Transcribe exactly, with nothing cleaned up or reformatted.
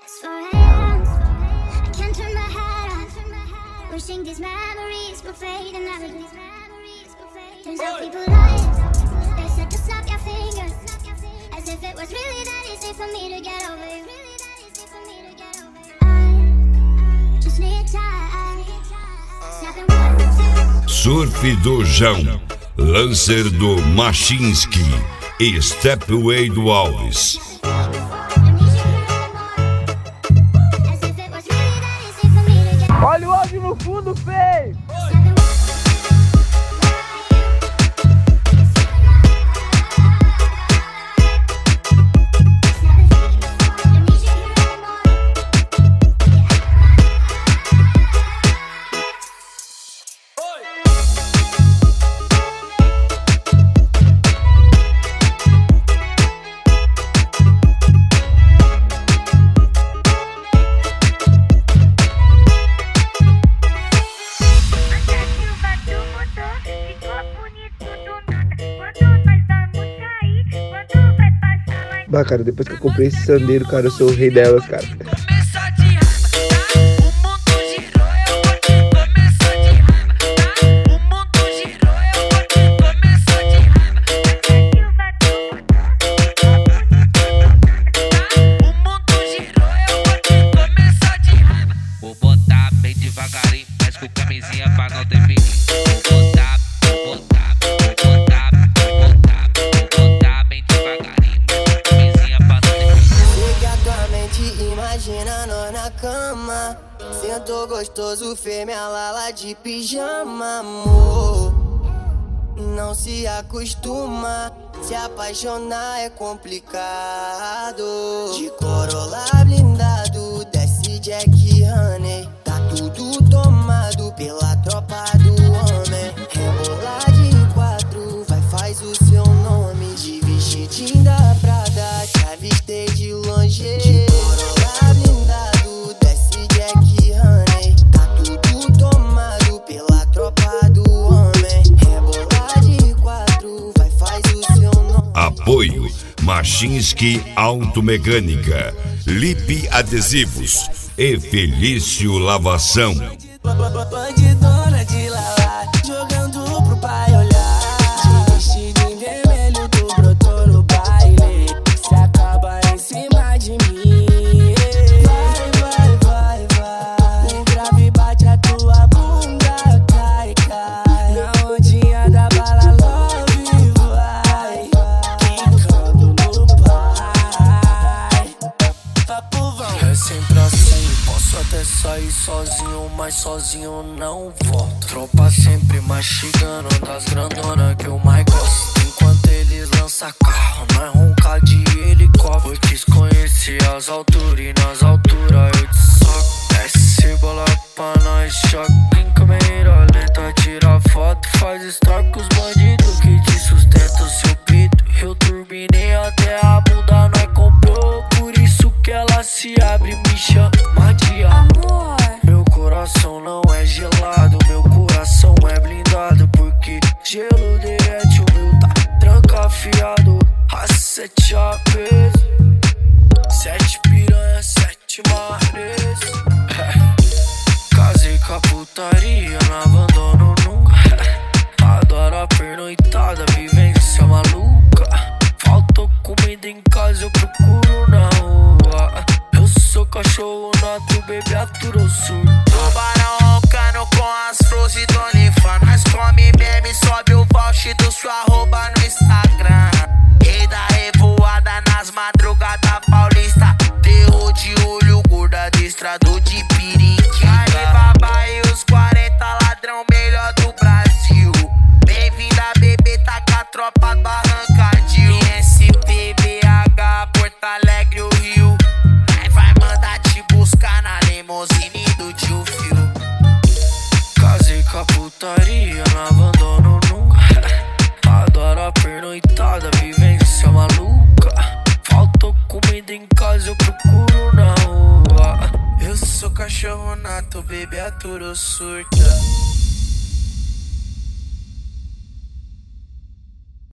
It's four a.m. I can't turn my head off, wishing these memories will fade and never do. Turns out people lie. They said to snap your fingers, as if it was really that easy for me to get over you. I just need time. Snapping one, two. Surf do João, Lancer do Machinski e Stepway do Alves. Olha o áudio no fundo, feio! Bah, cara, depois que eu comprei esse Sandero, cara, eu sou o rei delas, cara. Vou botar bem devagarinho, mas com camisinha pra não ter perigo. Vou botar, vou botar, vou botar, vou botar, vou botar bem devagarinho, mas com camisinha pra não ter perigo. Sei que a tua mente imagina nós na cama. Sentou gostoso, fez minha lala de pijama, amor. Não se acostuma, se apaixonar é complicado. De Corolla blindado, desce Jack Honey. Tá tudo tomado pela tropa do homem. Rebolar de quatro, vai faz o seu nome. De vestidinho da Prada, te avistei de longe. De Corolla blindado, desce Jack Honey. Tá tudo tomado pela tropa do homem. Rebolar de quatro, vai faz o seu nome. Apoio Machinski Automecânica, Lip Adesivos e Felício Lavação. Bandidona de lala, jogando pro pai olhar. De vestido em vermelho, tu brotou no baile. Se acaba em cima de mim. Vai, vai, vai, vai. O grave bate a tua bunda, cai, cai. Na ondinha da bala, love, vai. Quicando no pai. Papo vão. É sempre assim, posso até sair sozinho, mas sozinho não volto. Tropa sempre mastigando das grandonas que eu mais gosto. Enquanto eles lançam carro, nós ronca de helicóptero. Eu quis conhecer as alturas e nas alturas eu te soco. Desce bola pra nós, choque em câmera lenta. Tira foto, faz story com os bandidos que te sustentam seu pito. Eu turbinei até a bunda, nós comprou. Por isso que ela se abre, me chama de amor. Meu coração não é gelado, meu coração é blindado. Porque gelo derrete, o meu tá trancafiado. A sete aves, sete piranha, sete mares. Casei com a putaria, não abandono nunca. Adoro a pernoitada, vivência maluca. Faltou comida em casa, eu procuro na rua. Eu sou cachorro nato, bebê aturou surto. Tubarão roncando com as flores do OnlyFans. Nós come meme, sobe o voucher do sua arroba no Instagram. Rei da revoada nas madrugadas paulista. Terror de olho, gorda destrador de periquita. Alibaba e os quarenta ladrão melhor do Brasil. Bem-vinda, bebê, tá com a tropa do Arrancadil. S P B H, Porto Alegre, o Rio. Nós vai mandar te buscar na limousine do tio Phil. Casei com a putaria, não abandono nunca. Adoro a pernoitada, vivência maluca. Faltou comida em casa, eu procuro na rua. Eu sou cachorro nato, bebê aturo surta.